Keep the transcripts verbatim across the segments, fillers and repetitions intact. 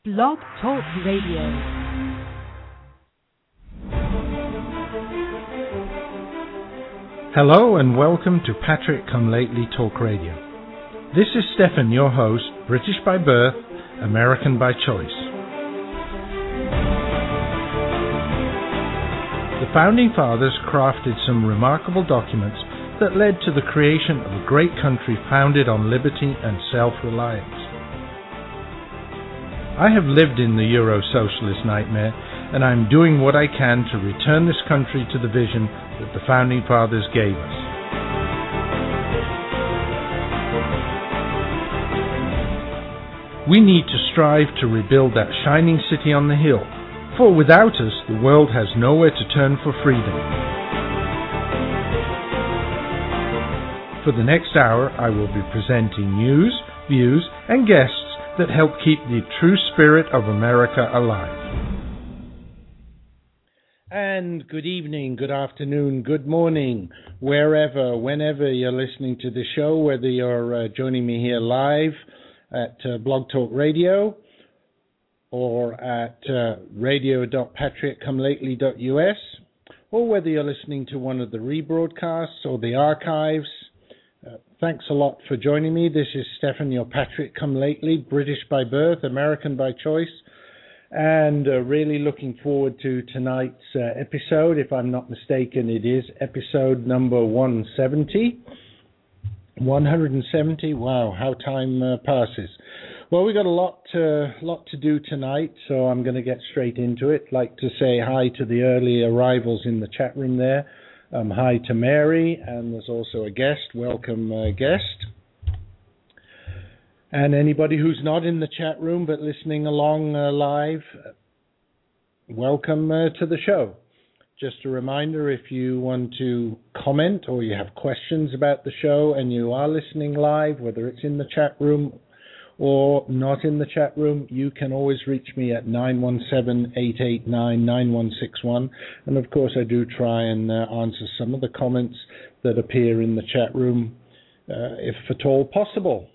Blog Talk Radio. Hello and welcome to Patrick Come Lately Talk Radio. This is Stefan, your host, British by birth, American by choice. The Founding Fathers crafted some remarkable documents that led to the creation of a great country founded on liberty and self-reliance. I have lived in the Euro-socialist nightmare, and I'm doing what I can to return this country to the vision that the Founding Fathers gave us. We need to strive to rebuild that shining city on the hill, for without us, the world has nowhere to turn for freedom. For the next hour, I will be presenting news, views, and guests that help keep the true spirit of America alive. And good evening, good afternoon, good morning, wherever, whenever you're listening to the show, whether you're uh, joining me here live at uh, Blog Talk Radio or at uh, radio dot patrick come lately dot u s, or whether you're listening to one of the rebroadcasts or the archives. Uh, thanks a lot for joining me. This is Stefan, your Patrick Come Lately, British by birth, American by choice, and uh, really looking forward to tonight's uh, episode. If I'm not mistaken, it is episode number one seventy. one seventy, wow, how time uh, passes. Well, we've got a lot, uh, lot to do tonight, so I'm going to get straight into it. I'd like to say hi to the early arrivals in the chat room there. Um, hi to Mary, and there's also a guest. Welcome, uh, guest. And anybody who's not in the chat room but listening along uh, live, welcome uh, to the show. Just a reminder, if you want to comment or you have questions about the show and you are listening live, whether it's in the chat room or not in the chat room, you can always reach me at nine one seven, eight eight nine, nine one six one. And of course, I do try and uh, answer some of the comments that appear in the chat room, uh, if at all possible.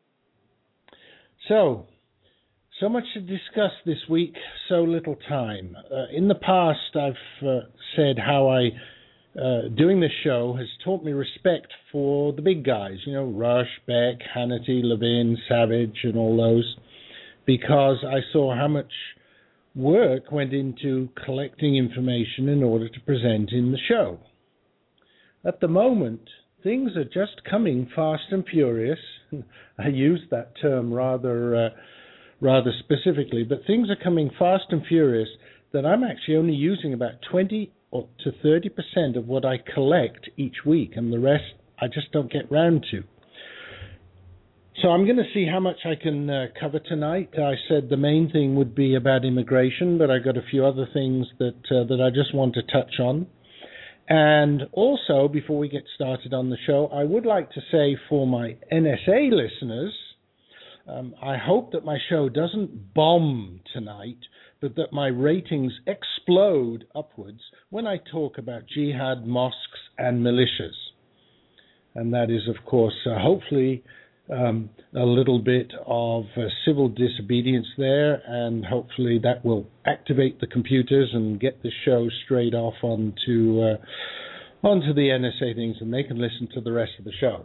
So, so much to discuss this week, so little time. Uh, in the past, I've uh, said how I Uh, doing this show has taught me respect for the big guys, you know, Rush, Beck, Hannity, Levin, Savage, and all those, because I saw how much work went into collecting information in order to present in the show. At the moment, things are just coming fast and furious. I use that term rather, uh, rather specifically, but things are coming fast and furious that I'm actually only using about twenty or to thirty percent of what I collect each week, and the rest I just don't get round to. So I'm going to see how much I can uh, cover tonight. I said the main thing would be about immigration, but I got a few other things that uh, that I just want to touch on. And also, before we get started on the show, I would like to say for my N S A listeners, um, I hope that my show doesn't bomb tonight, but that my ratings explode upwards when I talk about jihad, mosques, and militias. And that is, of course, uh, hopefully um, a little bit of uh, civil disobedience there, and hopefully that will activate the computers and get the show straight off onto, uh, onto the N S A things, and they can listen to the rest of the show.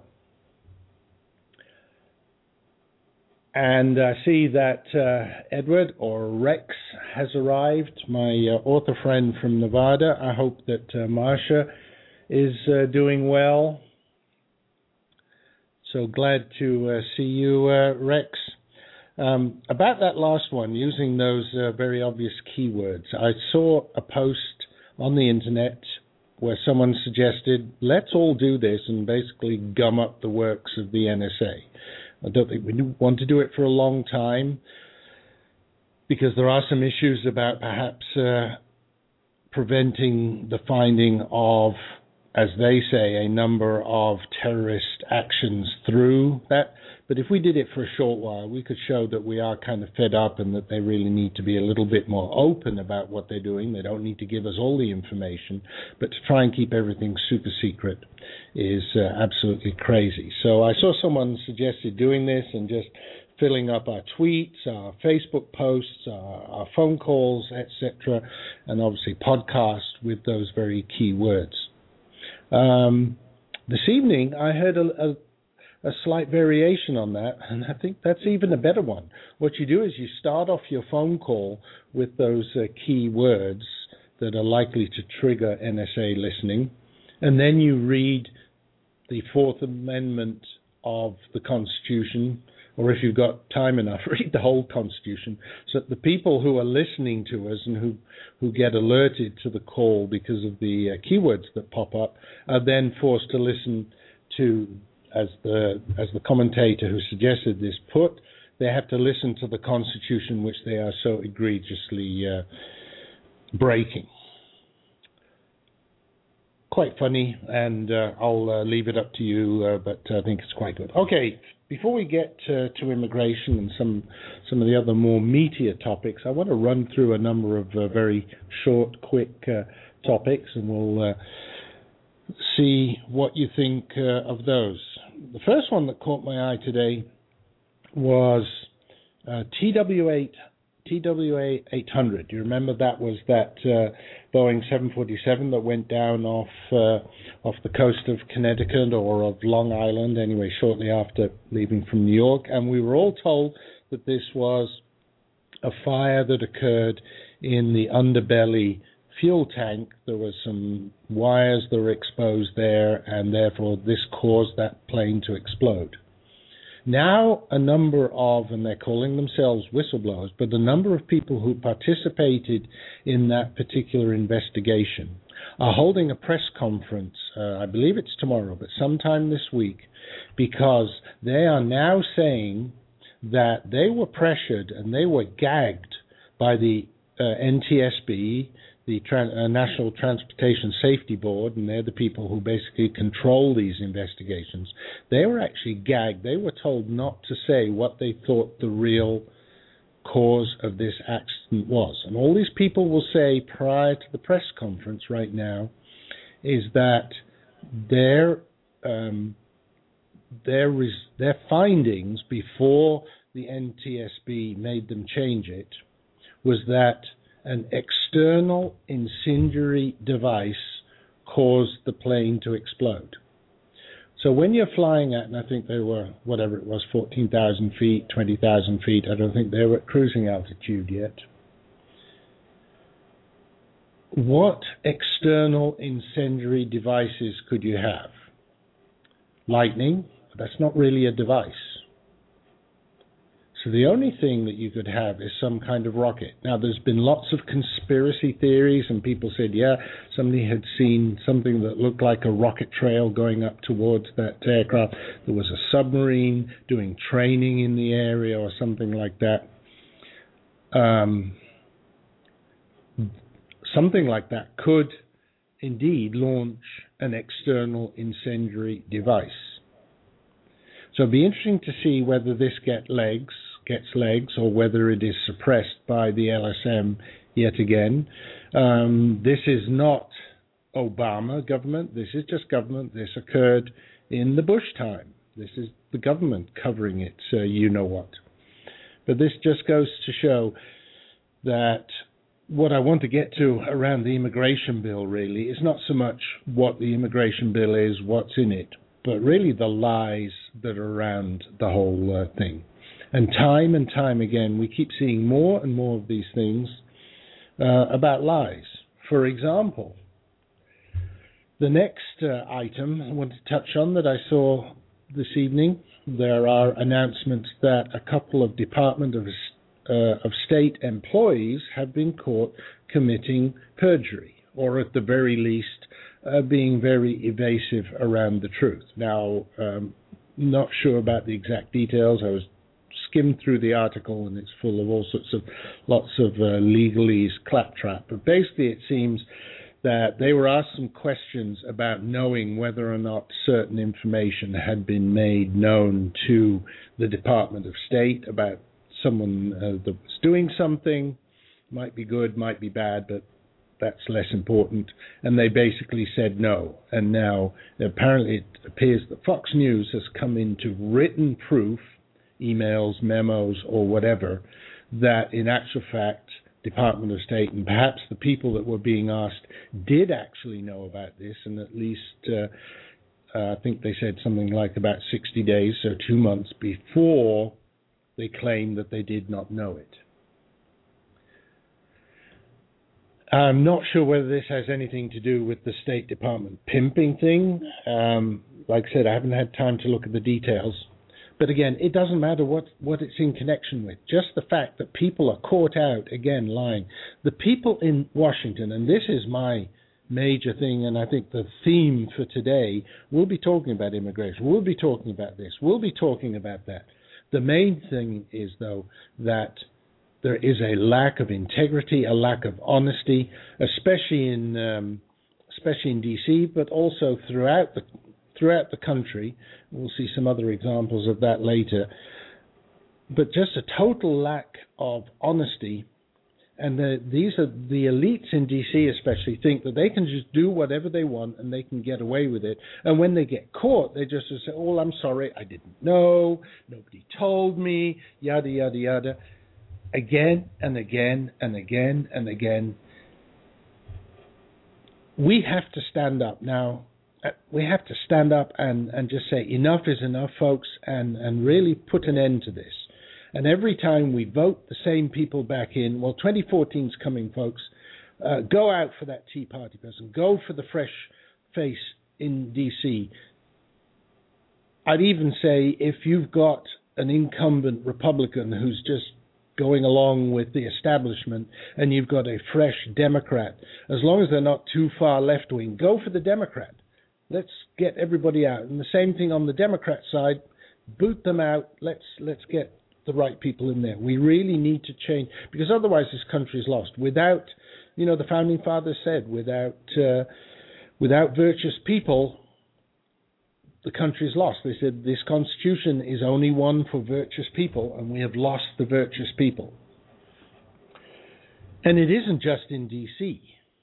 And I see that uh, Edward, or Rex, has arrived, my uh, author friend from Nevada. I hope that uh, Marsha is uh, doing well. So glad to uh, see you, uh, Rex. Um, about that last one, using those uh, very obvious keywords, I saw a post on the internet where someone suggested, let's all do this and basically gum up the works of the N S A. I don't think we want to do it for a long time because there are some issues about perhaps uh, preventing the finding of, as they say, a number of terrorist actions through that. But if we did it for a short while, we could show that we are kind of fed up and that they really need to be a little bit more open about what they're doing. They don't need to give us all the information, but to try and keep everything super secret is uh, absolutely crazy. So I saw someone suggested doing this and just filling up our tweets, our Facebook posts, our, our phone calls, et cetera, and obviously podcasts with those very key words. Um, this evening, I heard a, a a slight variation on that, and I think that's even a better one. What you do is you start off your phone call with those uh, key words that are likely to trigger N S A listening, and then you read the Fourth Amendment of the Constitution, or if you've got time enough, read the whole Constitution, so that the people who are listening to us and who, who get alerted to the call because of the uh, keywords that pop up are then forced to listen to, as the as the commentator who suggested this put, they have to listen to the Constitution, which they are so egregiously uh, breaking. Quite funny, and uh, I'll uh, leave it up to you, uh, but I think it's quite good. Okay, before we get uh, to immigration and some some of the other more meatier topics, I want to run through a number of uh, very short, quick uh, topics, and we'll uh, see what you think uh, of those. The first one that caught my eye today was uh, T W eight T W A eight hundred. You remember that was that uh, Boeing seven forty-seven that went down off uh, off the coast of Connecticut or of Long Island, anyway, shortly after leaving from New York. And we were all told that this was a fire that occurred in the underbelly fuel tank. There were some wires that were exposed there, and therefore this caused that plane to explode. Now a number of, and they're calling themselves whistleblowers, but a number of people who participated in that particular investigation are holding a press conference, uh, I believe it's tomorrow, but sometime this week, because they are now saying that they were pressured and they were gagged by the uh, N T S B, the Tran- uh, National Transportation Safety Board, and they're the people who basically control these investigations. They were actually gagged. They were told not to say what they thought the real cause of this accident was. And all these people will say prior to the press conference right now is that their um, their res- their findings before the N T S B made them change it was that an external incendiary device caused the plane to explode. So when you're flying at, and I think they were, whatever it was, fourteen thousand feet, twenty thousand feet, I don't think they were at cruising altitude yet. What external incendiary devices could you have? Lightning, that's not really a device. So the only thing that you could have is some kind of rocket. Now, there's been lots of conspiracy theories, and people said, yeah, somebody had seen something that looked like a rocket trail going up towards that aircraft. There was a submarine doing training in the area or something like that. Um, something like that could indeed launch an external incendiary device. So it'd be interesting to see whether this get legs, gets legs or whether it is suppressed by the L S M yet again. Um, this is not Obama government. This is just government. This occurred in the Bush time. This is the government covering it, so you know what. But this just goes to show that what I want to get to around the immigration bill really is not so much what the immigration bill is, what's in it, but really the lies that are around the whole uh, thing. And time and time again, we keep seeing more and more of these things uh, about lies. For example, the next uh, item I want to touch on that I saw this evening, there are announcements that a couple of Department of, uh, of State employees have been caught committing perjury, or at the very least, uh, being very evasive around the truth. Now, um, not sure about the exact details. I was skimmed through the article, and it's full of all sorts of lots of uh, legalese claptrap. But basically, it seems that they were asked some questions about knowing whether or not certain information had been made known to the Department of State about someone uh, that was doing something. Might be good, might be bad, but that's less important. And they basically said no. And now, apparently, it appears that Fox News has come into written proof emails, memos, or whatever, that in actual fact, Department of State and perhaps the people that were being asked did actually know about this, and at least uh, uh, I think they said something like about sixty days, so two months before they claimed that they did not know it. I'm not sure whether this has anything to do with the State Department pimping thing. Um, like I said, I haven't had time to look at the details. But again, it doesn't matter what, what it's in connection with. Just the fact that people are caught out, again, lying. The people in Washington, and this is my major thing, and I think the theme for today, we'll be talking about immigration. We'll be talking about this. We'll be talking about that. The main thing is, though, that there is a lack of integrity, a lack of honesty, especially in um, especially in D C, but also throughout the throughout the country. We'll see some other examples of that later. But just a total lack of honesty, and the, these are the elites in D C especially think that they can just do whatever they want and they can get away with it. And when they get caught, they just say, "Oh, I'm sorry, I didn't know. Nobody told me." Yada yada yada. Again and again and again and again. We have to stand up now. We have to stand up and, and just say enough is enough, folks, and, and really put an end to this. And every time we vote the same people back in, well, twenty fourteen is coming, folks. Uh, go out for that Tea Party person. Go for the fresh face in D C. I'd even say if you've got an incumbent Republican who's just going along with the establishment, and you've got a fresh Democrat, as long as they're not too far left-wing, go for the Democrat. Let's get everybody out. And the same thing on the Democrat side, boot them out. Let's let's get the right people in there. We really need to change, because otherwise this country is lost. Without, you know, the Founding Fathers said, without uh, without virtuous people, the country is lost. They said this Constitution is only one for virtuous people, and we have lost the virtuous people. And it isn't just in D C.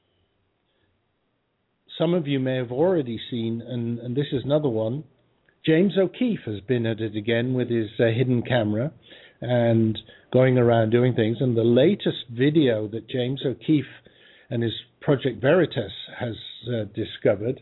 Some of you may have already seen, and, and this is another one, James O'Keefe has been at it again with his uh, hidden camera and going around doing things. And the latest video that James O'Keefe and his Project Veritas has uh, discovered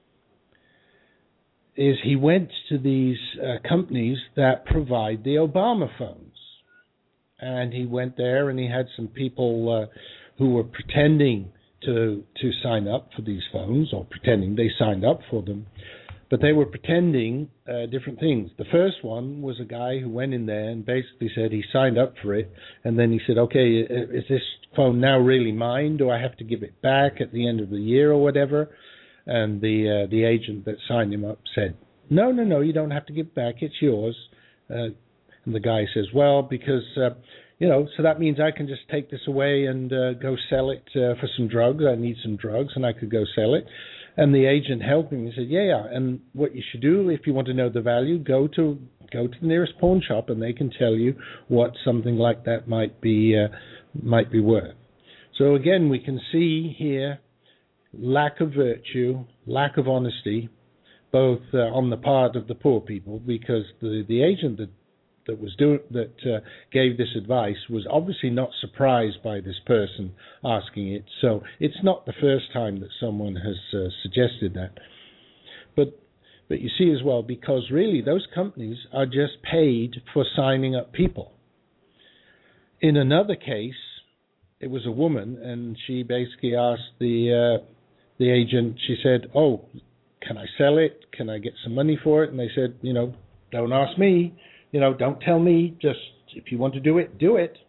is he went to these uh, companies that provide the Obama phones. And he went there and he had some people uh, who were pretending to to sign up for these phones, or pretending they signed up for them. But they were pretending uh, different things. The first one was a guy who went in there and basically said he signed up for it. And then he said, okay, is this phone now really mine? Do I have to give it back at the end of the year or whatever? And the uh, the agent that signed him up said, no, no, no, you don't have to give it back. It's yours. Uh, and the guy says, well, because, uh, you know, so that means I can just take this away and uh, go sell it uh, for some drugs. I need some drugs and I could go sell it. And the agent helped him. He said, yeah, yeah. And what you should do, if you want to know the value, go to go to the nearest pawn shop and they can tell you what something like that might be uh, might be worth. So again, we can see here lack of virtue, lack of honesty, both uh, on the part of the poor people, because the, the agent that that was doing that uh, gave this advice was obviously not surprised by this person asking it. So it's not the first time that someone has uh, suggested that. But but you see as well, because really those companies are just paid for signing up people. In another case, it was a woman, and she basically asked the uh, the agent. She said, "Oh, can I sell it? Can I get some money for it?" And they said, "You know, don't ask me. You know, don't tell me. Just if you want to do it, do it."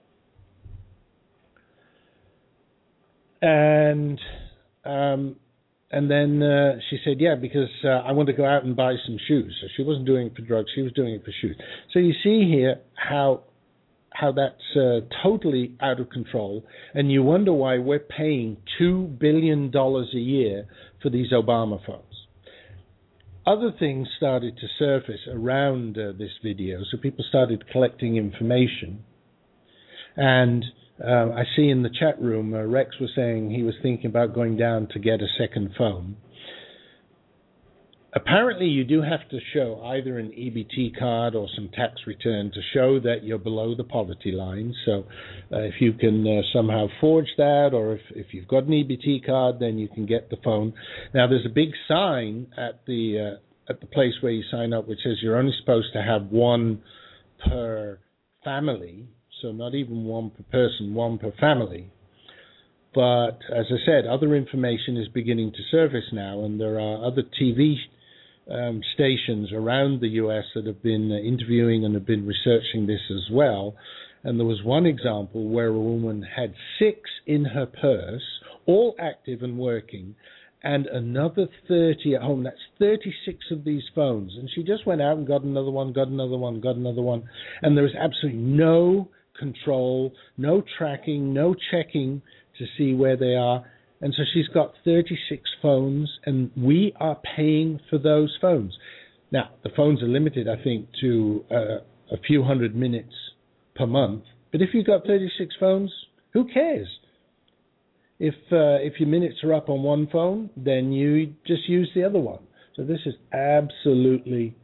And um, and then uh, she said, "Yeah, because uh, I want to go out and buy some shoes." So she wasn't doing it for drugs; she was doing it for shoes. So you see here how how that's uh, totally out of control, and you wonder why we're paying two billion dollars a year for these Obama phones. Other things started to surface around uh, this video, so people started collecting information. And uh, I see in the chat room, uh, Rex was saying he was thinking about going down to get a second phone. apparently you do have to show either an E B T card or some tax return to show that you're below the poverty line. So uh, if you can uh, somehow forge that, or if, if you've got an E B T card, then you can get the phone. Now, there's a big sign at the uh, at the place where you sign up which says you're only supposed to have one per family, so not even one per person, one per family. But as I said, other information is beginning to surface now, and there are other T V um, stations around the U S that have been uh, interviewing and have been researching this as well. And there was one example where a woman had six in her purse, all active and working, and another thirty at home. That's thirty-six of these phones. And she just went out and got another one, got another one, got another one. And there was absolutely no control, no tracking, no checking to see where they are. And so she's got thirty-six phones, and we are paying for those phones. Now, the phones are limited, I think, to uh, a few hundred minutes per month. But if you've got thirty-six phones, who cares? If uh, if your minutes are up on one phone, then you just use the other one. So this is absolutely,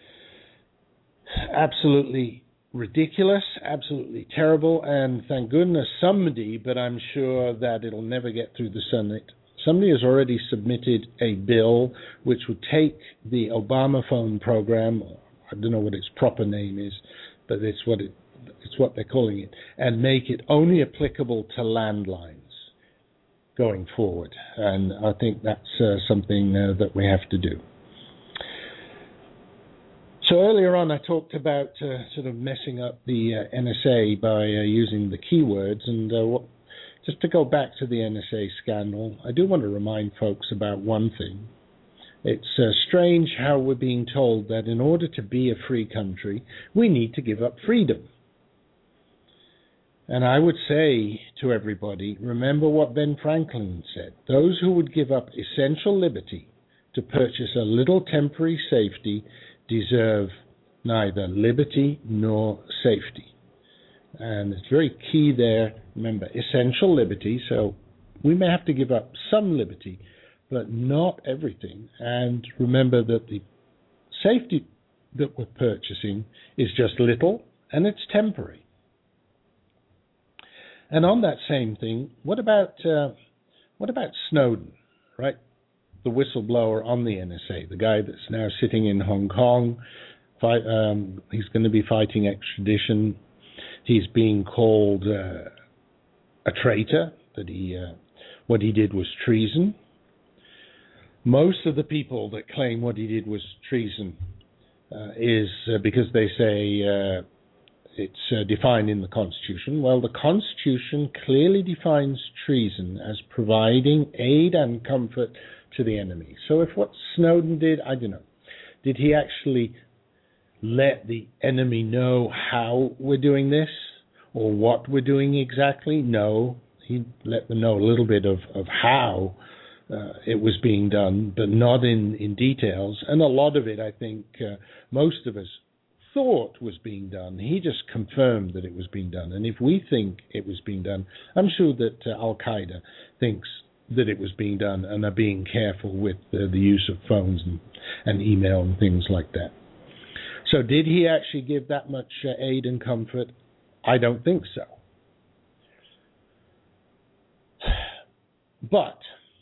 absolutely ridiculous, absolutely terrible, and thank goodness somebody, but I'm sure that it'll never get through the Senate. Somebody has already submitted a bill which would take the Obama phone program, I don't know what its proper name is, but it's what it, it's what they're calling it, and make it only applicable to landlines going forward. And I think that's uh, something uh, that we have to do. So earlier on, I talked about uh, sort of messing up the uh, N S A by uh, using the keywords. And uh, what, just to go back to the N S A scandal, I do want to remind folks about one thing. It's uh, strange how we're being told that in order to be a free country, we need to give up freedom. And I would say to everybody, remember what Ben Franklin said. Those who would give up essential liberty to purchase a little temporary safety deserve neither liberty nor safety. And it's very key there. Remember, essential liberty. So we may have to give up some liberty, but not everything. And remember that the safety that we're purchasing is just little, and it's temporary. And on that same thing, what about uh, what about Snowden, right? The whistleblower on the N S A, the guy that's now sitting in Hong Kong. Fight, um, he's going to be fighting extradition. He's being called uh, a traitor, that he uh, what he did was treason. Most of the people that claim what he did was treason uh, is uh, because they say uh, it's uh, defined in the Constitution. Well, the Constitution clearly defines treason as providing aid and comfort to the enemy. So if what Snowden did, I don't know, did he actually let the enemy know how we're doing this or what we're doing exactly? No, he let them know a little bit of, of how uh, it was being done, but not in, in details. And a lot of it, I think, uh, most of us thought was being done. He just confirmed that it was being done. And if we think it was being done, I'm sure that uh, Al-Qaeda thinks that it was being done and are being careful with uh, the use of phones and, and email and things like that. So did he actually give that much uh, aid and comfort? I don't think so. But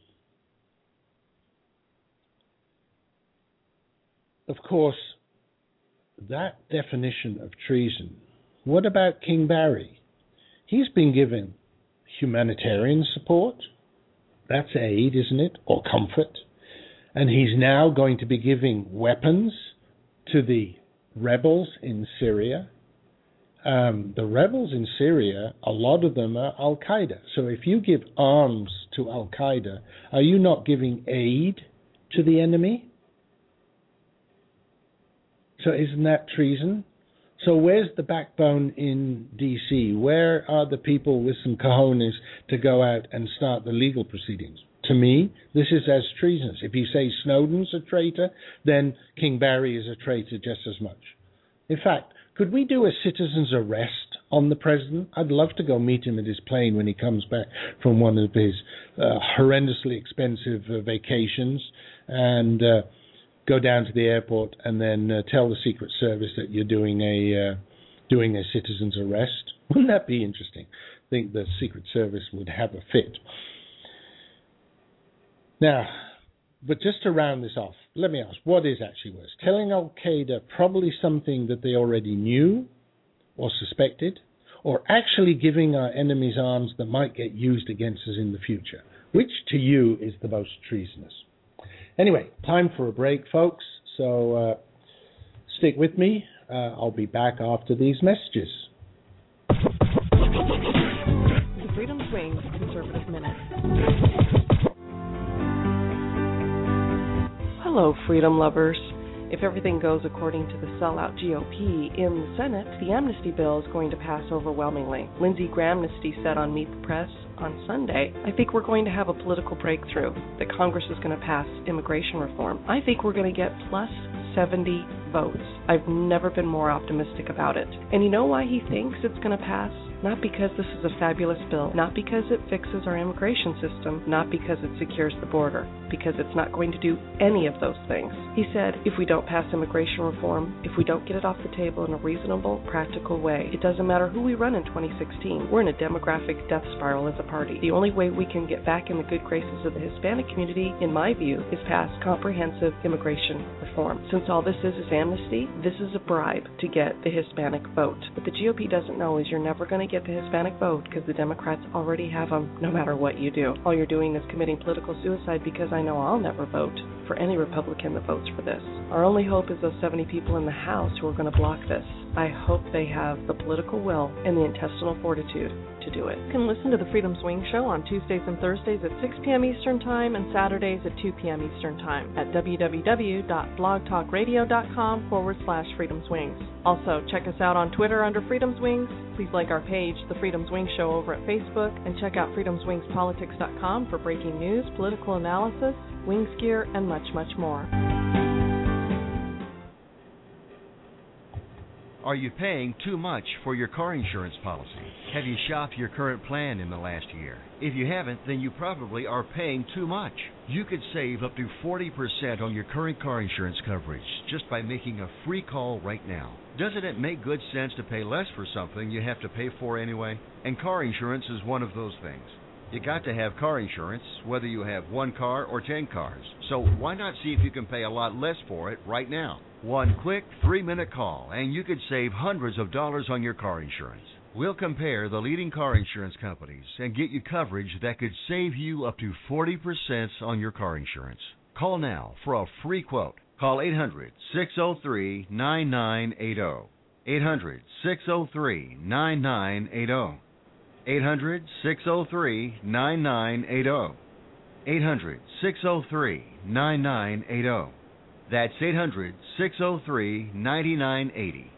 of course, that definition of treason, what about King Barry? He's been given humanitarian support. That's aid, isn't it? Or comfort. And he's now going to be giving weapons to the rebels in Syria. Um, the rebels in Syria, a lot of them are Al-Qaeda. So if you give arms to Al-Qaeda, are you not giving aid to the enemy? So isn't that treason? So where's the backbone in D C? Where are the people with some cojones to go out and start the legal proceedings? To me, this is as treasonous. If you say Snowden's a traitor, then King Barry is a traitor just as much. In fact, could we do a citizen's arrest on the president? I'd love to go meet him at his plane when he comes back from one of his uh, horrendously expensive uh, vacations and uh, go down to the airport and then uh, tell the Secret Service that you're doing a uh, doing a citizen's arrest. Wouldn't that be interesting? I think the Secret Service would have a fit. Now, but just to round this off, let me ask, what is actually worse? Telling Al-Qaeda probably something that they already knew or suspected, or actually giving our enemies arms that might get used against us in the future? Which to you is the most treasonous? Anyway, time for a break, folks. So uh, stick with me. Uh, I'll be back after these messages. The Freedom Swings Conservative Minute. Hello, freedom lovers. If everything goes according to the sellout G O P in the Senate, the amnesty bill is going to pass overwhelmingly. Lindsey Graham-nesty said on Meet the Press on Sunday, I think we're going to have a political breakthrough, that Congress is going to pass immigration reform. I think we're going to get plus seventy votes. I've never been more optimistic about it. And you know why he thinks it's going to pass? Not because this is a fabulous bill, not because it fixes our immigration system, not because it secures the border, because it's not going to do any of those things. He said, if we don't pass immigration reform, if we don't get it off the table in a reasonable, practical way, it doesn't matter who we run in twenty sixteen. We're in a demographic death spiral as a party. The only way we can get back in the good graces of the Hispanic community, in my view, is pass comprehensive immigration reform. Since all this is is amnesty, this is a bribe to get the Hispanic vote. What the G O P doesn't know is you're never going to get the Hispanic vote because the Democrats already have them no matter what you do. All you're doing is committing political suicide because I know I'll never vote for any Republican that votes for this. Our only hope is those seventy people in the House who are going to block this. I hope they have the political will and the intestinal fortitude to do it. You can listen to the Freedom Swing Show on Tuesdays and Thursdays at six p.m. Eastern Time and Saturdays at two p.m. Eastern Time at www.blogtalkradio.com forward slash Freedom Swings. Also, check us out on Twitter under Freedom Swings. Please like our page, The Freedom Swing Show, over at Facebook, and check out freedom swings politics dot com for breaking news, political analysis, wings gear, and much, much more. Are you paying too much for your car insurance policy? Have you shopped your current plan in the last year? If you haven't, then you probably are paying too much. You could save up to forty percent on your current car insurance coverage just by making a free call right now. Doesn't it make good sense to pay less for something you have to pay for anyway? And car insurance is one of those things. You got to have car insurance, whether you have one car or ten cars. So why not see if you can pay a lot less for it right now? One quick three-minute call, and you could save hundreds of dollars on your car insurance. We'll compare the leading car insurance companies and get you coverage that could save you up to forty percent on your car insurance. Call now for a free quote. Call eight hundred, six oh three, nine nine eight oh. eight hundred, six oh three, nine nine eight oh. eight hundred, six oh three, nine nine eight oh. eight hundred, six oh three, nine nine eight oh. That's eight hundred, six oh three, nine nine eight oh.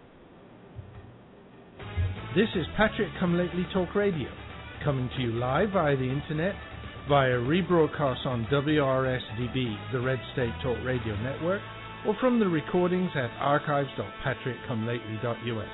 This is Patrick Come Lately Talk Radio, coming to you live via the internet, via rebroadcast on W R S D B, the Red State Talk Radio Network, or from the recordings at archives dot patrick come lately dot u s.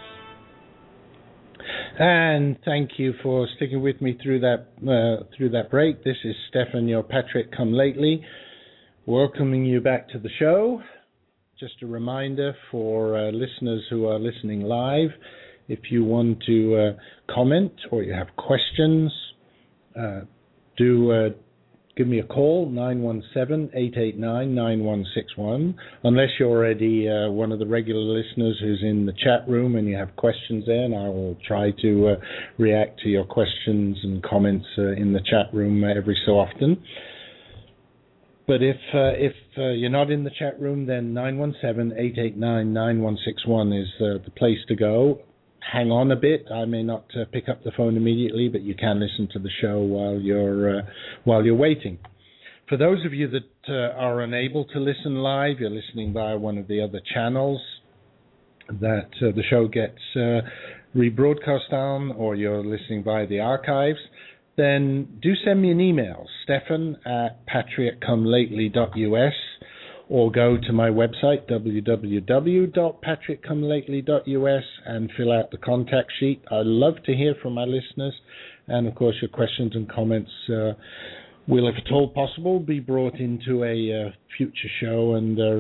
And thank you for sticking with me through that uh, through that break. This is Stefan, your Patrick Come Lately, welcoming you back to the show. Just a reminder for uh, listeners who are listening live, if you want to uh, comment or you have questions, uh, do uh, give me a call, nine one seven, eight eight nine, nine one six one. Unless you're already uh, one of the regular listeners who's in the chat room and you have questions there, and I will try to uh, react to your questions and comments uh, in the chat room every so often. But if uh, if uh, you're not in the chat room, then nine one seven, eight eight nine, nine one six one is uh, the place to go. Hang on a bit. I may not uh, pick up the phone immediately, but you can listen to the show while you're uh, while you're waiting. For those of you that uh, are unable to listen live, you're listening via one of the other channels that uh, the show gets uh, rebroadcast on, or you're listening via the archives, then do send me an email, Stefan at patrick come lately dot u s, or go to my website, w w w dot patrick come lately dot u s, and fill out the contact sheet. I love to hear from my listeners, and of course your questions and comments uh, will, if at all possible, be brought into a uh, future show and uh,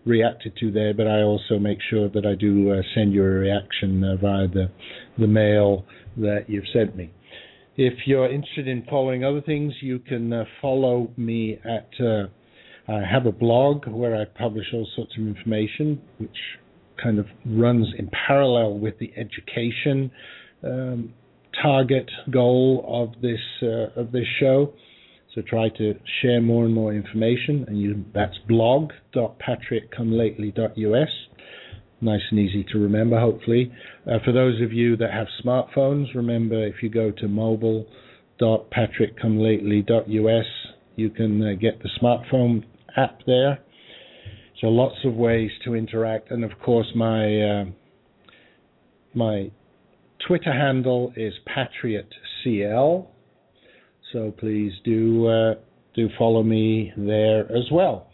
reacted to there, but I also make sure that I do uh, send you a reaction uh, via the, the mail that you've sent me. If you're interested in following other things, you can uh, follow me at, uh, I have a blog where I publish all sorts of information, which kind of runs in parallel with the education um, target goal of this uh, of this show. So try to share more and more information, and you, that's blog dot patrick come lately dot u s. Nice and easy to remember, hopefully. Uh, for those of you that have smartphones, remember if you go to mobile dot patrick come lately dot u s, you can uh, get the smartphone app there. So lots of ways to interact, and of course my uh, my Twitter handle is PatriotCL. So please do uh, do follow me there as well.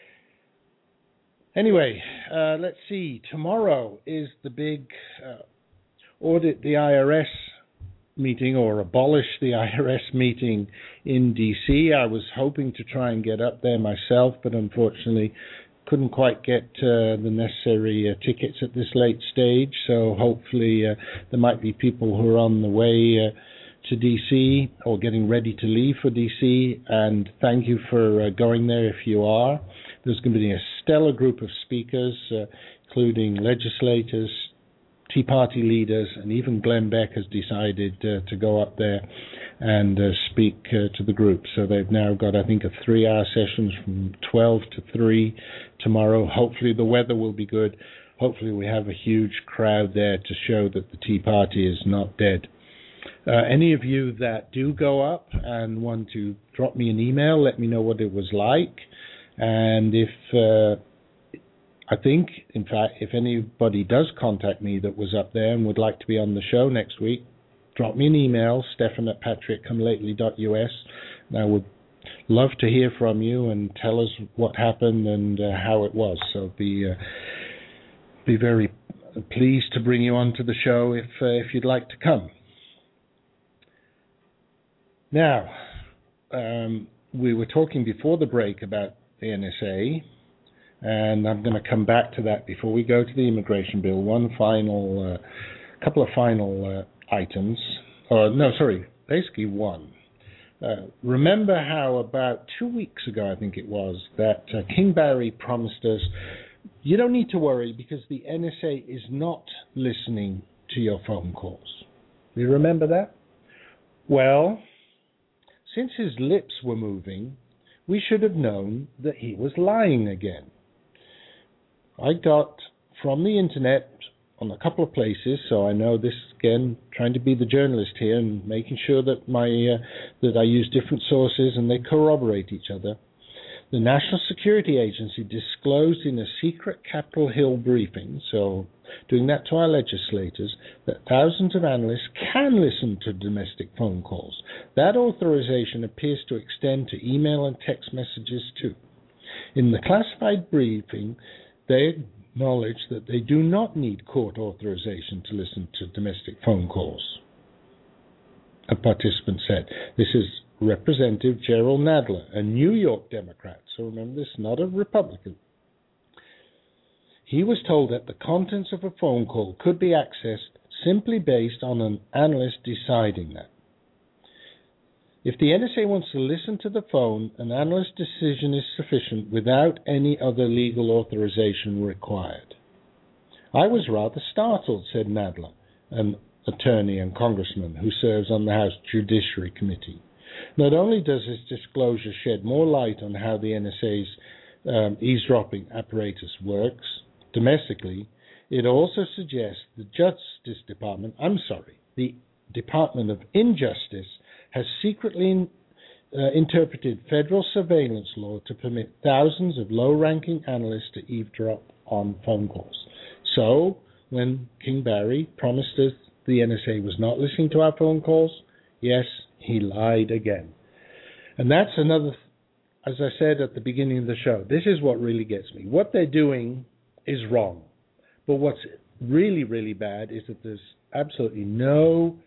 Anyway, uh, let's see. Tomorrow is the big uh, audit the I R S meeting, or abolish the I R S meeting in D C. I was hoping to try and get up there myself, but unfortunately couldn't quite get uh, the necessary uh, tickets at this late stage. So hopefully uh, there might be people who are on the way uh, to D C or getting ready to leave for D C, and thank you for uh, going there if you are. There's going to be a stellar group of speakers, uh, including legislators, Tea Party leaders, and even Glenn Beck has decided uh, to go up there and uh, speak uh, to the group. So they've now got, I think, a three-hour session from twelve to three tomorrow. Hopefully the weather will be good. Hopefully we have a huge crowd there to show that the Tea Party is not dead. Uh, any of you that do go up and want to drop me an email, let me know what it was like. And if, uh, I think, in fact, if anybody does contact me that was up there and would like to be on the show next week, drop me an email, Stefan at patrick come lately dot u s. And I would love to hear from you and tell us what happened and uh, how it was. So be, uh, be very pleased to bring you onto the show if uh, if you'd like to come. Now, um, we were talking before the break about the N S A, and I'm going to come back to that before we go to the immigration bill. One final, uh, couple of final uh, items. Or no, sorry, basically one. Uh, remember how about two weeks ago, I think it was, that uh, King Barry promised us, you don't need to worry because the N S A is not listening to your phone calls. Do you remember that? Well, since his lips were moving, we should have known that he was lying again. I got from the internet on a couple of places, so I know this again, trying to be the journalist here and making sure that my uh, that I use different sources and they corroborate each other. The National Security Agency disclosed in a secret Capitol Hill briefing, so doing that to our legislators, that thousands of analysts can listen to domestic phone calls. That authorization appears to extend to email and text messages too. In the classified briefing, they acknowledge that they do not need court authorization to listen to domestic phone calls. A participant said, this is Representative Gerald Nadler, a New York Democrat, so remember this, not a Republican. He was told that the contents of a phone call could be accessed simply based on an analyst deciding that. If the N S A wants to listen to the phone, an analyst's decision is sufficient without any other legal authorization required. I was rather startled, said Nadler, an attorney and congressman who serves on the House Judiciary Committee. Not only does his disclosure shed more light on how the N S A's um, eavesdropping apparatus works domestically, it also suggests the Justice Department, I'm sorry, the Department of Injustice has secretly in, uh, interpreted federal surveillance law to permit thousands of low-ranking analysts to eavesdrop on phone calls. So, when King Barry promised us the N S A was not listening to our phone calls, yes, he lied again. And that's another, as I said at the beginning of the show, this is what really gets me. What they're doing is wrong. But what's really, really bad is that there's absolutely no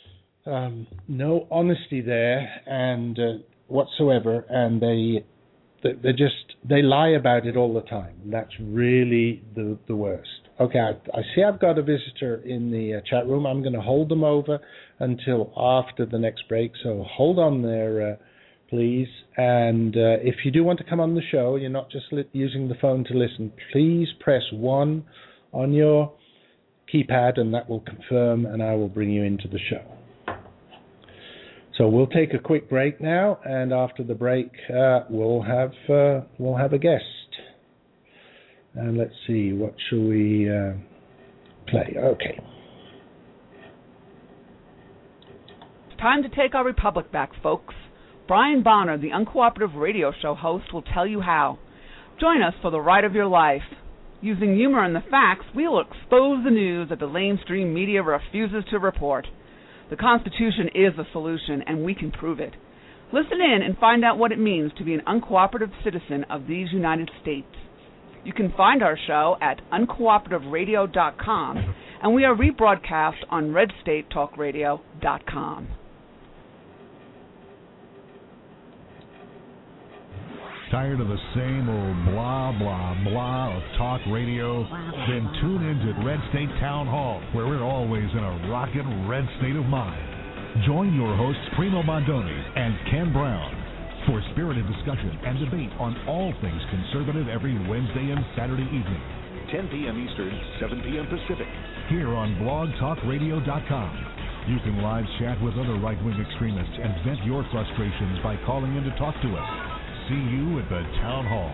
um, no honesty there and uh, whatsoever, and they they just they lie about it all the time. That's really the the worst. Okay, I, I see I've got a visitor in the uh, chat room. I'm going to hold them over until after the next break. So hold on there, uh, please. And uh, if you do want to come on the show, you're not just li- using the phone to listen. Please press one on your keypad, and that will confirm, and I will bring you into the show. So we'll take a quick break now, and after the break, uh, we'll have uh, we'll have a guest. And let's see, what shall we uh, play? Okay. It's time to take our republic back, folks. Brian Bonner, the Uncooperative Radio Show host, will tell you how. Join us for the ride of your life. Using humor and the facts, we will expose the news that the mainstream media refuses to report. The Constitution is the solution, and we can prove it. Listen in and find out what it means to be an uncooperative citizen of these United States. You can find our show at uncooperative radio dot com, and we are rebroadcast on red state talk radio dot com. Tired of the same old blah, blah, blah of talk radio? Then tune in to Red State Town Hall, where we're always in a rockin' red state of mind. Join your hosts Primo Mondoni and Ken Brown for spirited discussion and debate on all things conservative every Wednesday and Saturday evening. ten p.m. Eastern, seven p.m. Pacific. Here on blog talk radio dot com. You can live chat with other right-wing extremists and vent your frustrations by calling in to talk to us. See you at the Town Hall.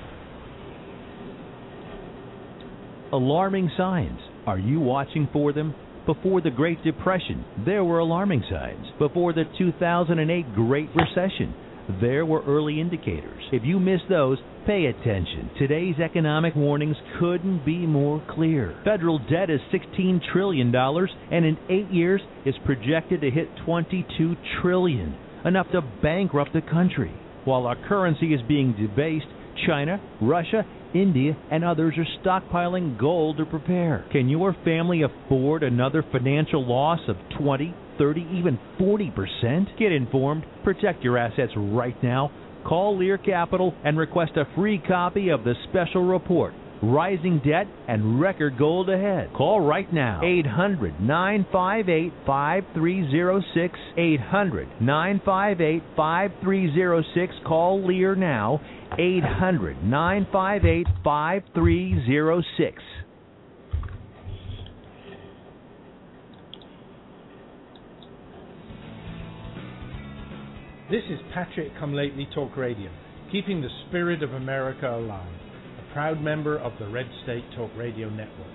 Alarming signs. Are you watching for them? Before the Great Depression, there were alarming signs. Before the two thousand eight Great Recession, there were early indicators. If you missed those, pay attention. Today's economic warnings couldn't be more clear. Federal debt is sixteen trillion dollars, and in eight years is projected to hit twenty-two trillion dollars, enough to bankrupt the country. While our currency is being debased, China, Russia, India, and others are stockpiling gold to prepare. Can your family afford another financial loss of twenty, thirty, even forty percent? Get informed. Protect your assets right now. Call Lear Capital and request a free copy of the special report, Rising Debt and Record Gold Ahead. Call right now. eight hundred, nine five eight, five three zero six. eight hundred, nine five eight, five three zero six. Call Lear now. eight hundred, nine five eight, five three zero six. This is Patrick Come Lately Talk Radio, keeping the spirit of America alive. A proud member of the Red State Talk Radio Network.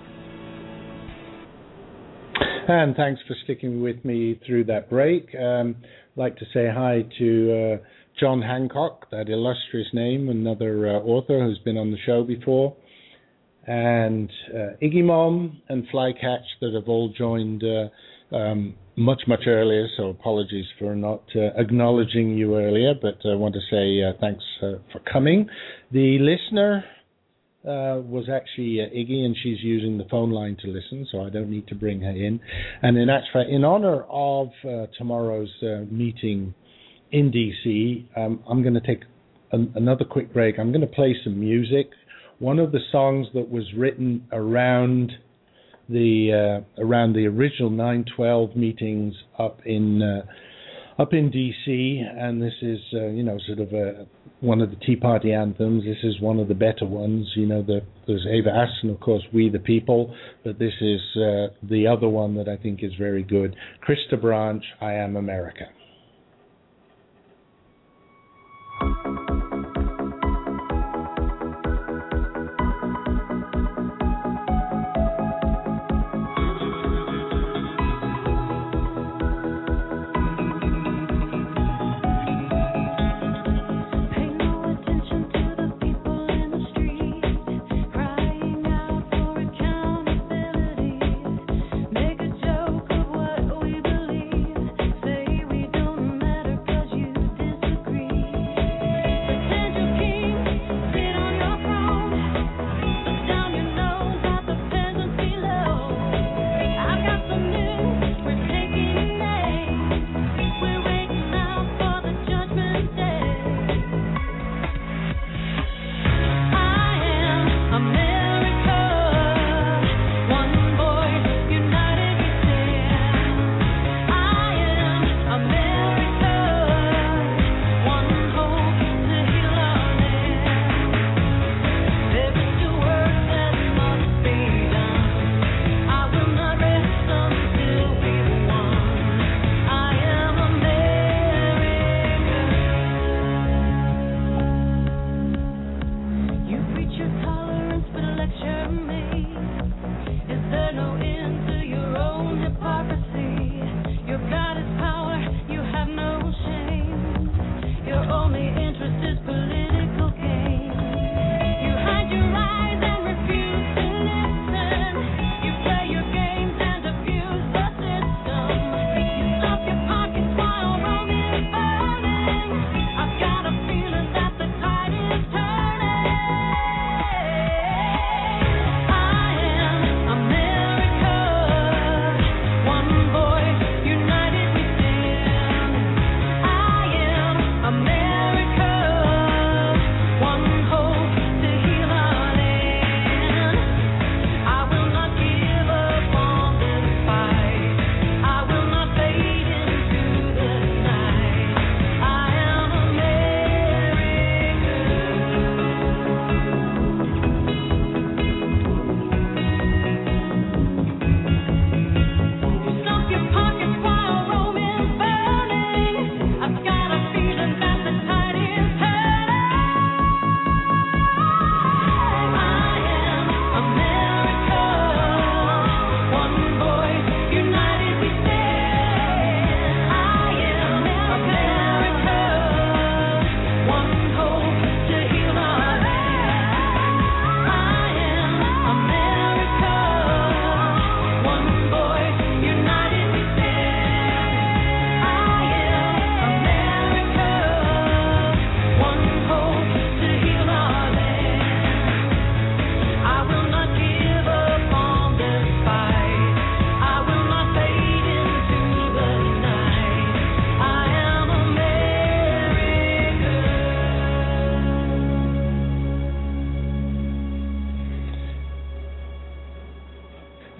And thanks for sticking with me through that break. Um, I'd like to say hi to uh, John Hancock, that illustrious name, another uh, author who's been on the show before, and uh, Iggy Mom and Flycatch that have all joined uh, um, much, much earlier, so apologies for not uh, acknowledging you earlier, but I want to say uh, thanks uh, for coming. The listener uh, was actually uh, Iggy, and she's using the phone line to listen, so I don't need to bring her in. And in actual, in honor of uh, tomorrow's uh, meeting in D C, um, I'm going to take an, another quick break. I'm going to play some music. One of the songs that was written around the uh, around the original nine twelve meetings up in uh, up in D C, and this is uh, you know sort of a, one of the Tea Party anthems. This is one of the better ones. You know, the, there's Ava Aston, of course, We the People, but this is uh, the other one that I think is very good. Krista Branch, I Am America. We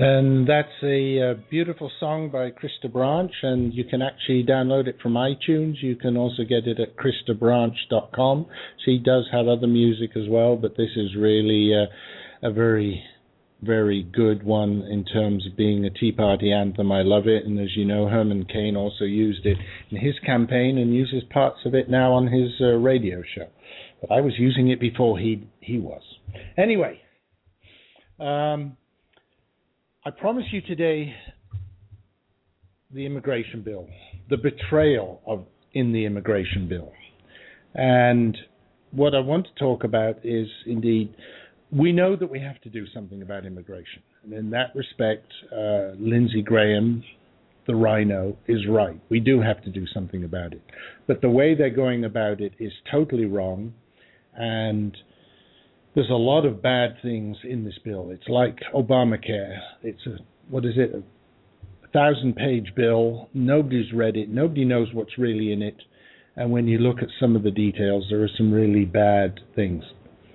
And that's a, uh beautiful song by Krista Branch, and you can actually download it from iTunes. You can also get it at krista branch dot com. She does have other music as well, but this is really uh, a very, very good one in terms of being a Tea Party anthem. I love it, and as you know, Herman Cain also used it in his campaign and uses parts of it now on his uh, radio show. But I was using it before he, he was. Anyway, um... I promise you today the immigration bill, the betrayal of in the immigration bill. And what I want to talk about is, indeed, we know that we have to do something about immigration. And in that respect, uh, Lindsey Graham, the rhino, is right. We do have to do something about it. But the way they're going about it is totally wrong, and there's a lot of bad things in this bill. It's like Obamacare. It's a, what is it, a thousand-page bill. Nobody's read it. Nobody knows what's really in it. And when you look at some of the details, there are some really bad things.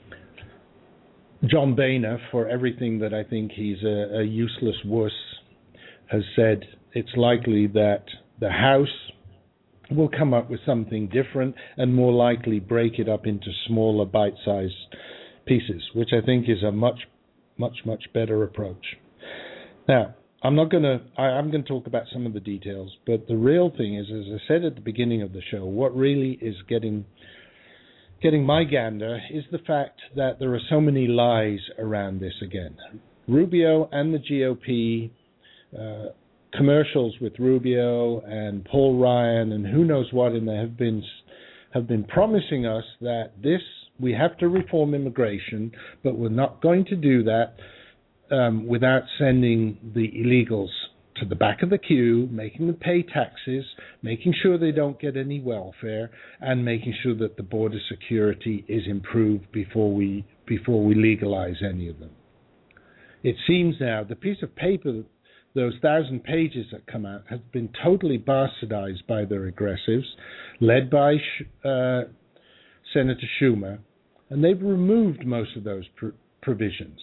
John Boehner, for everything that I think he's a, a useless wuss, has said it's likely that the House will come up with something different and more likely break it up into smaller bite-sized pieces, which I think is a much, much, much better approach. Now, I'm not going to, I'm going to talk about some of the details, but the real thing is, as I said at the beginning of the show, what really is getting, getting my gander is the fact that there are so many lies around this again. Rubio and the G O P, uh, commercials with Rubio and Paul Ryan and who knows what, and they have been, have been promising us that this we have to reform immigration, but we're not going to do that um, without sending the illegals to the back of the queue, making them pay taxes, making sure they don't get any welfare, and making sure that the border security is improved before we before we legalize any of them. It seems now the piece of paper, those thousand pages that come out, have been totally bastardized by their aggressives, led by uh, Senator Schumer, and they've removed most of those pr- provisions.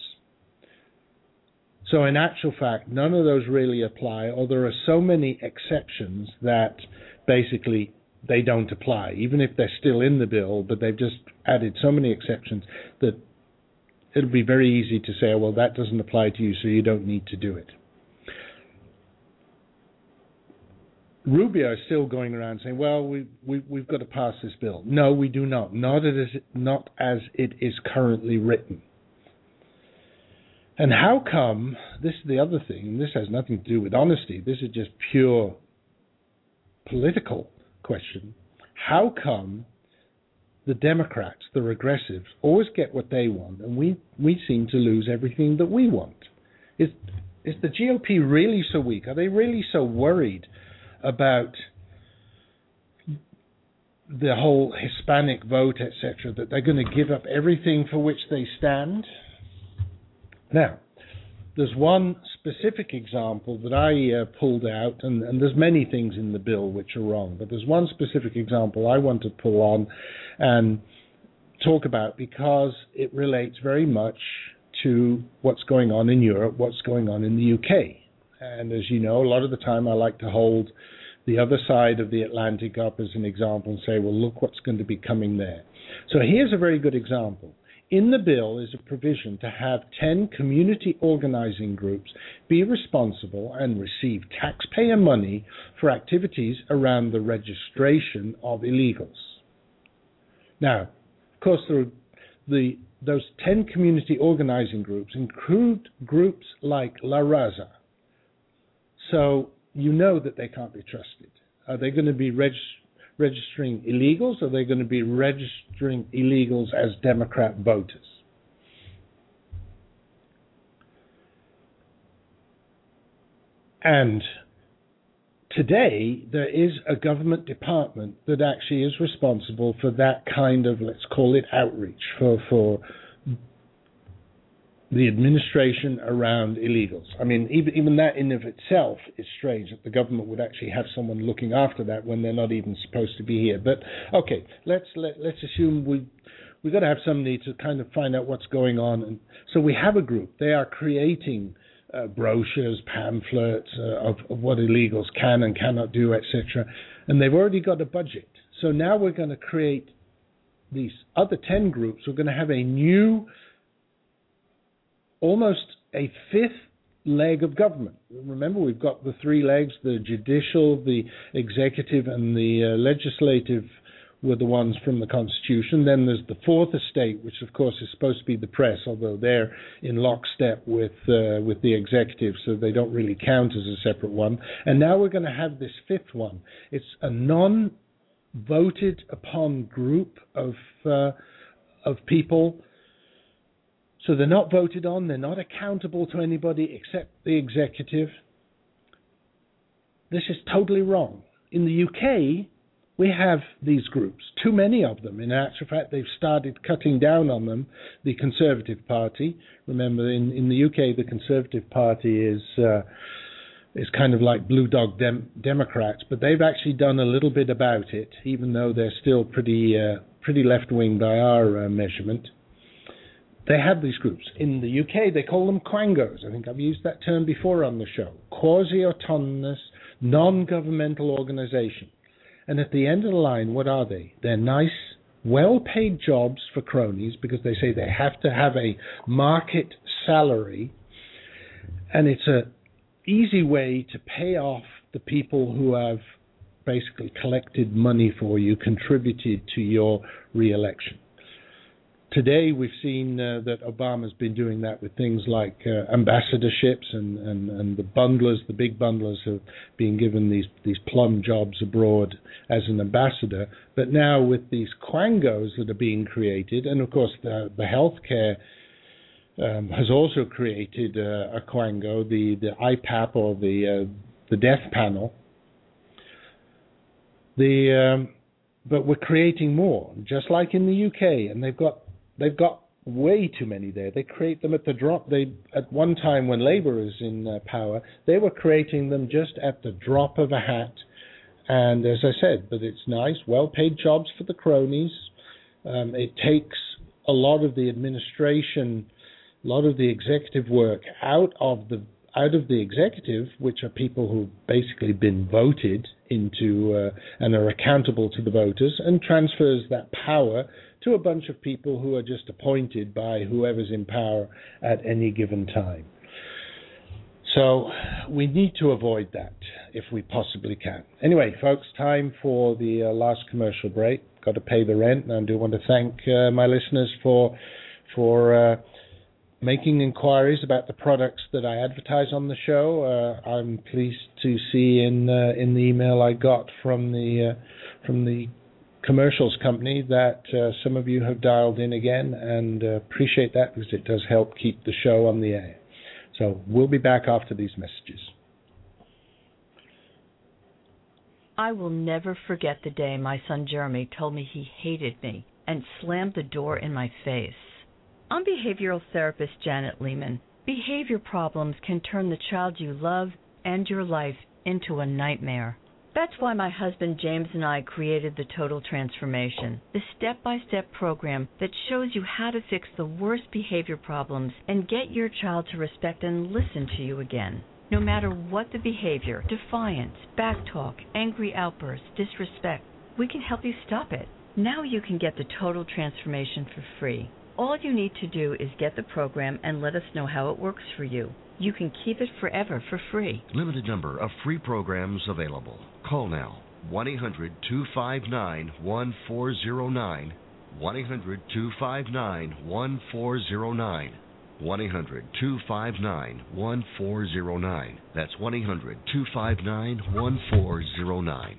So in actual fact, none of those really apply, or there are so many exceptions that basically they don't apply, even if they're still in the bill, but they've just added so many exceptions that it'll be very easy to say, well, that doesn't apply to you, so you don't need to do it. Rubio is still going around saying, well, we, we, we've got to pass this bill. No, we do not. Not as, not as it is currently written. And how come, this is the other thing, and this has nothing to do with honesty, this is just pure political question, how come the Democrats, the regressives, always get what they want, and we, we seem to lose everything that we want? Is, is the G O P really so weak? Are they really so worried about the whole Hispanic vote, et cetera, that they're going to give up everything for which they stand? Now, there's one specific example that I uh, pulled out, and, and there's many things in the bill which are wrong, but there's one specific example I want to pull on and talk about because it relates very much to what's going on in Europe, what's going on in the U K. And as you know, a lot of the time I like to hold the other side of the Atlantic up as an example and say, well, look what's going to be coming there. So here's a very good example. In the bill is a provision to have ten community organizing groups be responsible and receive taxpayer money for activities around the registration of illegals. Now, of course, the, the, those ten community organizing groups include groups like La Raza. So you know that they can't be trusted. Are they going to be reg- registering illegals, or are they going to be registering illegals as Democrat voters? And today, there is a government department that actually is responsible for that kind of, let's call it outreach, for, for the administration around illegals. I mean, even even that in of itself is strange, that the government would actually have someone looking after that when they're not even supposed to be here. But okay, let's let, let's assume we we've got to have somebody to kind of find out what's going on. And so we have a group. They are creating uh, brochures, pamphlets uh, of, of what illegals can and cannot do, et cetera. And they've already got a budget. So now we're going to create these other ten groups. We're going to have a new, almost a fifth leg of government. Remember, we've got the three legs: the judicial, the executive, and the uh, legislative were the ones from the Constitution. Then there's the fourth estate, which of course is supposed to be the press, although they're in lockstep with uh, with the executive, so they don't really count as a separate one. And now we're going to have this fifth one. It's a non-voted upon group of uh, of people. So they're not voted on, they're not accountable to anybody except the executive. This is totally wrong. In the U K, we have these groups, too many of them. In actual fact, they've started cutting down on them. The Conservative Party, remember, in, in the U K, the Conservative Party is uh, is kind of like Blue Dog Dem- Democrats, but they've actually done a little bit about it, even though they're still pretty uh, pretty left-wing by our uh, measurement. They have these groups. In the U K, they call them quangos. I think I've used that term before on the show. Quasi-autonomous, non-governmental organization. And at the end of the line, what are they? They're nice, well-paid jobs for cronies because they say they have to have a market salary. And it's an easy way to pay off the people who have basically collected money for you, contributed to your re-election. Today, we've seen uh, that Obama's been doing that with things like uh, ambassadorships, and, and, and the bundlers, the big bundlers, have been given these, these plum jobs abroad as an ambassador. But now with these quangos that are being created, and of course the, the healthcare um, has also created uh, a quango, the, the I PAP, or the uh, the death panel. The um, but we're creating more, just like in the U K, and they've got They've got way too many there. They create them at the drop. They at one time when Labour was in uh, power, they were creating them just at the drop of a hat. And as I said, but it's nice, well-paid jobs for the cronies. Um, it takes a lot of the administration, a lot of the executive work out of the out of the executive, which are people who've basically been voted into uh, and are accountable to the voters, and transfers that power to a bunch of people who are just appointed by whoever's in power at any given time. So we need to avoid that if we possibly can. Anyway, folks, time for the uh, last commercial break. Got to pay the rent, and I do want to thank uh, my listeners for for uh, making inquiries about the products that I advertise on the show. Uh, I'm pleased to see in uh, in the email I got from the uh, from the commercials company that uh, some of you have dialed in again, and uh, appreciate that because it does help keep the show on the air. So we'll be back after these messages. I will never forget the day my son Jeremy told me he hated me and slammed the door in my face. I'm behavioral therapist Janet Lehman. Behavior problems can turn the child you love and your life into a nightmare. That's why my husband James and I created the Total Transformation, the step-by-step program that shows you how to fix the worst behavior problems and get your child to respect and listen to you again. No matter what the behavior, defiance, backtalk, angry outbursts, disrespect, we can help you stop it. Now you can get the Total Transformation for free. All you need to do is get the program and let us know how it works for you. You can keep it forever for free. Limited number of free programs available. Call now. one eight hundred two five nine one four zero nine. one eight hundred two five nine one four zero nine. one eight hundred two five nine one four zero nine. That's one eight hundred two five nine one four zero nine.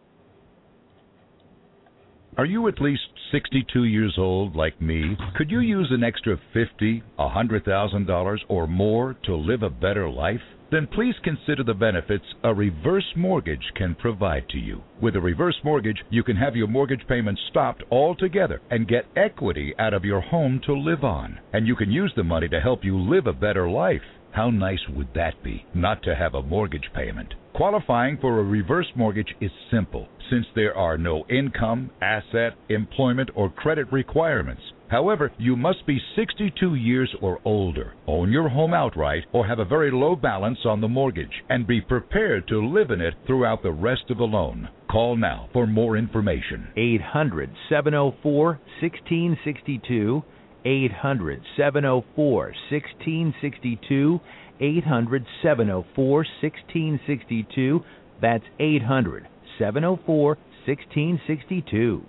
Are you at least sixty-two years old like me? Could you use an extra fifty thousand dollars, one hundred thousand dollars or more to live a better life? Then please consider the benefits a reverse mortgage can provide to you. With a reverse mortgage, you can have your mortgage payments stopped altogether and get equity out of your home to live on. And you can use the money to help you live a better life. How nice would that be, not to have a mortgage payment? Qualifying for a reverse mortgage is simple, since there are no income, asset, employment, or credit requirements. However, you must be sixty-two years or older, own your home outright, or have a very low balance on the mortgage, and be prepared to live in it throughout the rest of the loan. Call now for more information. eight hundred, seven oh four, one six six two, eight hundred, seven oh four, one six six two, eight hundred, seven oh four, one six six two. That's eight hundred, seven oh four, one six six two.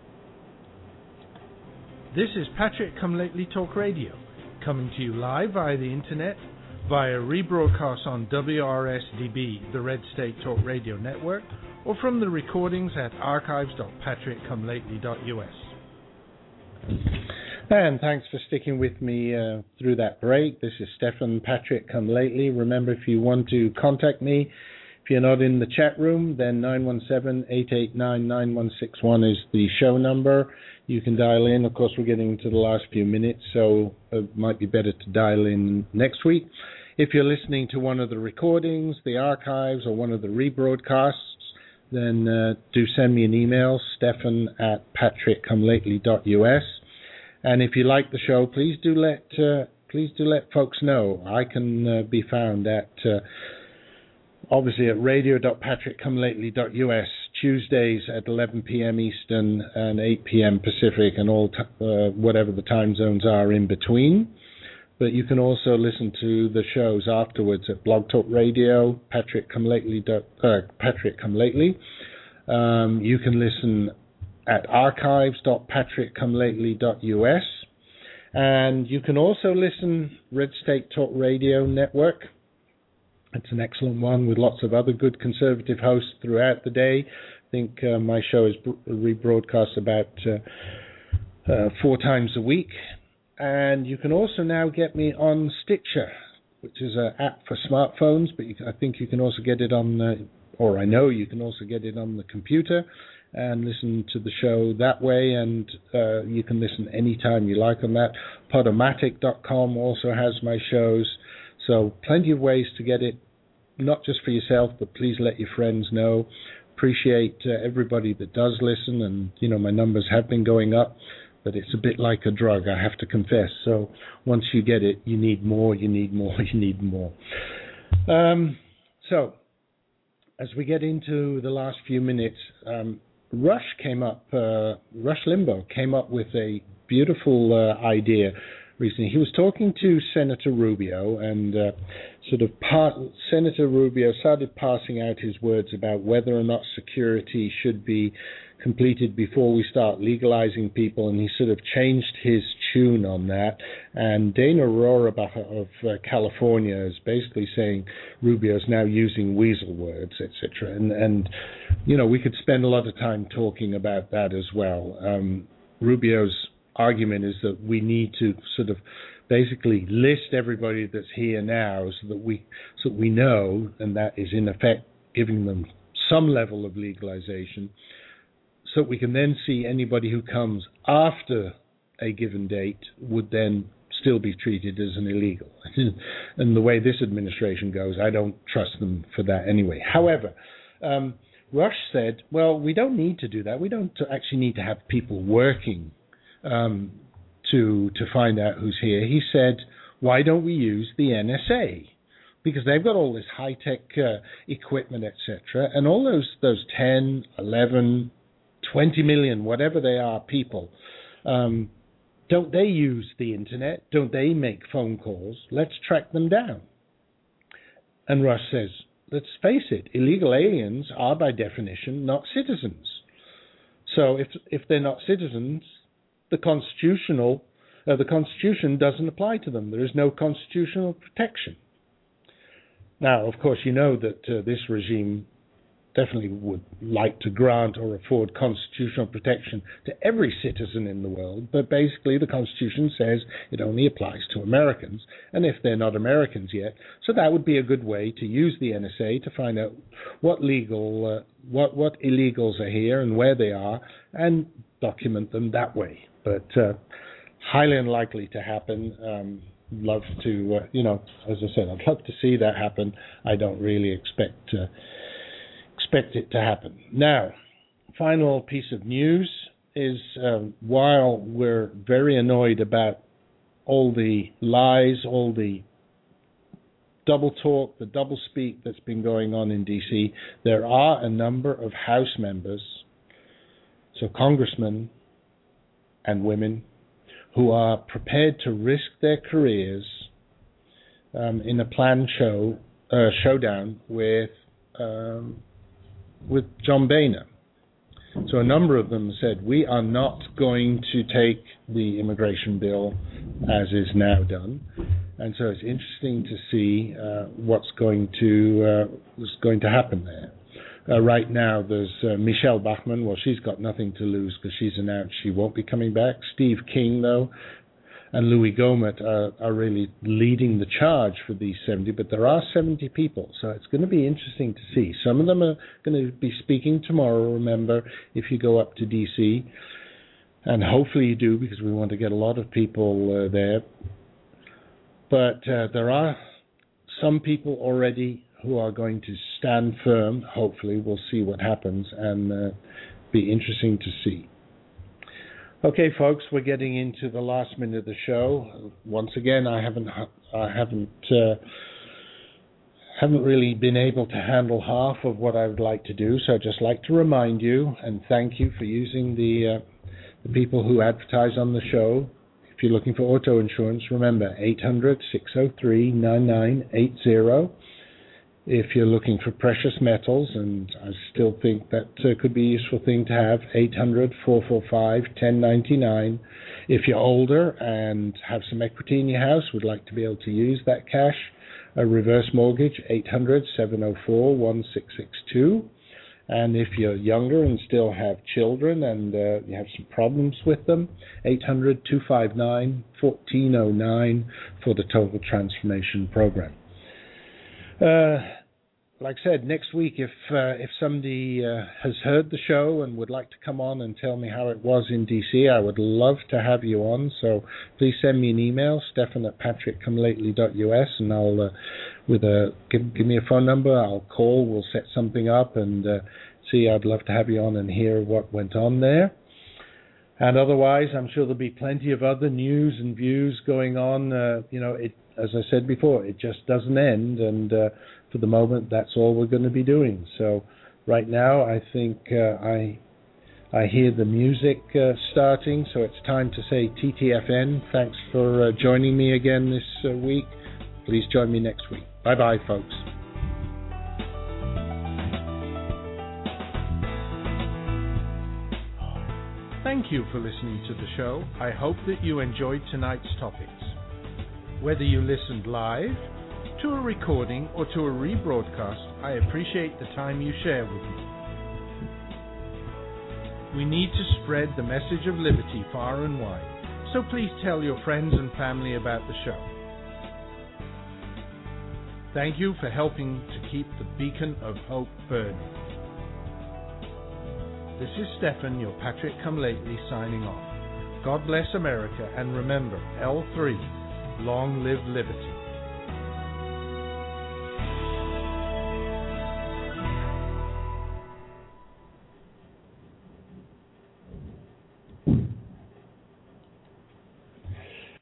This is Patrick Come Lately Talk Radio, coming to you live via the internet, via rebroadcast on W R S D B, the Red State Talk Radio Network, or from the recordings at archives dot patrick come lately dot U S. And thanks for sticking with me uh, through that break. This is Stefan Patrick Come Lately. Remember, if you want to contact me, if you're not in the chat room, then nine one seven, eight eight nine, nine one six one is the show number. You can dial in. Of course, we're getting to the last few minutes, so it might be better to dial in next week. If you're listening to one of the recordings, the archives, or one of the rebroadcasts, then uh, do send me an email, stefan at patrick come lately dot U S. And if you like the show, please do let uh, please do let folks know. I can uh, be found at uh, obviously at radio dot patrick come lately dot U S Tuesdays at eleven p.m. Eastern and eight p.m. Pacific, and all t- uh, whatever the time zones are in between. But you can also listen to the shows afterwards at Blog Talk Radio, Patrick Come Lately. Uh, Patrick Come Lately. Um, you can listen at archives dot patrick come lately dot U S, and you can also listen Red State Talk Radio Network. It's an excellent one with lots of other good conservative hosts throughout the day. I think uh, my show is rebroadcast about uh, uh, four times a week. And you can also now get me on Stitcher, which is an app for smartphones, but you, I think you can also get it on, uh, or I know you can also get it on the computer and listen to the show that way, and uh, you can listen anytime you like on that. Podomatic dot com also has my shows, so plenty of ways to get it, not just for yourself, but please let your friends know. Appreciate uh, everybody that does listen, and, you know, my numbers have been going up. But it's a bit like a drug, I have to confess. So once you get it, you need more, you need more, you need more. Um, so as we get into the last few minutes, um, Rush came up, uh, Rush Limbaugh came up with a beautiful uh, idea recently. He was talking to Senator Rubio, and uh, sort of part, Senator Rubio started passing out his words about whether or not security should be completed before we start legalizing people, and he sort of changed his tune on that. And Dana Rohrabacher of uh, California is basically saying Rubio's now using weasel words, et cetera. And, and, you know, we could spend a lot of time talking about that as well. Um, Rubio's argument is that we need to sort of basically list everybody that's here now so that we so that we know, and that is in effect giving them some level of legalization, so we can then see anybody who comes after a given date would then still be treated as an illegal. And the way this administration goes, I don't trust them for that anyway. However, um, Rush said, well, we don't need to do that. We don't actually need to have people working um, to to find out who's here. He said, why don't we use the N S A? Because they've got all this high-tech uh, equipment, et cetera, and all those those ten, eleven, twenty million, whatever they are, people, um, don't they use the internet? Don't they make phone calls? Let's track them down. And Rush says, let's face it, illegal aliens are by definition not citizens. So if if they're not citizens, the constitutional uh, the Constitution doesn't apply to them. There is no constitutional protection. Now, of course, you know that uh, this regime definitely would like to grant or afford constitutional protection to every citizen in the world, but basically the Constitution says it only applies to Americans, and if they're not Americans yet, so that would be a good way to use the N S A to find out what legal, uh, what what illegals are here and where they are, and document them that way. But uh, highly unlikely to happen. Um, love to, uh, you know, as I said, I'd love to see that happen. I don't really expect uh, expect it to happen. Now, final piece of news is uh, while we're very annoyed about all the lies, all the double talk, the double speak that's been going on in D C, there are a number of House members, so congressmen and women, who are prepared to risk their careers um, in a planned show uh, showdown with um, with John Boehner. So a number of them said, we are not going to take the immigration bill as is now done. And so it's interesting to see uh, what's going to uh, what's going to happen there. Uh, right now, there's uh, Michelle Bachmann. Well, she's got nothing to lose because she's announced she won't be coming back. Steve King, though, and Louis Gohmert are, are really leading the charge for these seventy. But there are seventy people, so it's going to be interesting to see. Some of them are going to be speaking tomorrow, remember, if you go up to D C. And hopefully you do, because we want to get a lot of people uh, there. But uh, there are some people already who are going to stand firm. Hopefully, we'll see what happens, and uh, be interesting to see. Okay, folks, we're getting into the last minute of the show. Once again, I haven't, I haven't, uh, haven't really been able to handle half of what I would like to do. So I'd just like to remind you and thank you for using the, uh, the people who advertise on the show. If you're looking for auto insurance, remember eight hundred, six oh three, nine nine eight zero. If you're looking for precious metals, and I still think that uh, could be a useful thing to have, eight hundred, four four five, one oh nine nine. If you're older and have some equity in your house, would like to be able to use that cash, a reverse mortgage, eight hundred, seven oh four, one six six two. And if you're younger and still have children and uh, you have some problems with them, eight hundred, two five nine, one four oh nine for the Total Transformation Program. Uh, like I said, next week, if uh, if somebody uh, has heard the show and would like to come on and tell me how it was in D C, I would love to have you on. So please send me an email, Stefan at patrick come lately dot U S, and I'll uh, with a give, give me a phone number. I'll call. We'll set something up and uh, see. I'd love to have you on and hear what went on there. And otherwise, I'm sure there'll be plenty of other news and views going on. Uh, you know, it. As I said before, it just doesn't end, and uh, for the moment, that's all we're going to be doing. So right now, I think uh, I I hear the music uh, starting, so it's time to say T T F N. Thanks for uh, joining me again this uh, week. Please join me next week. Bye-bye, folks. Thank you for listening to the show. I hope that you enjoyed tonight's topics. Whether you listened live, to a recording, or to a rebroadcast, I appreciate the time you share with me. We need to spread the message of liberty far and wide, so please tell your friends and family about the show. Thank you for helping to keep the beacon of hope burning. This is Stefan, your Patrick Come Lately, signing off. God bless America, and remember, L three, long live liberty.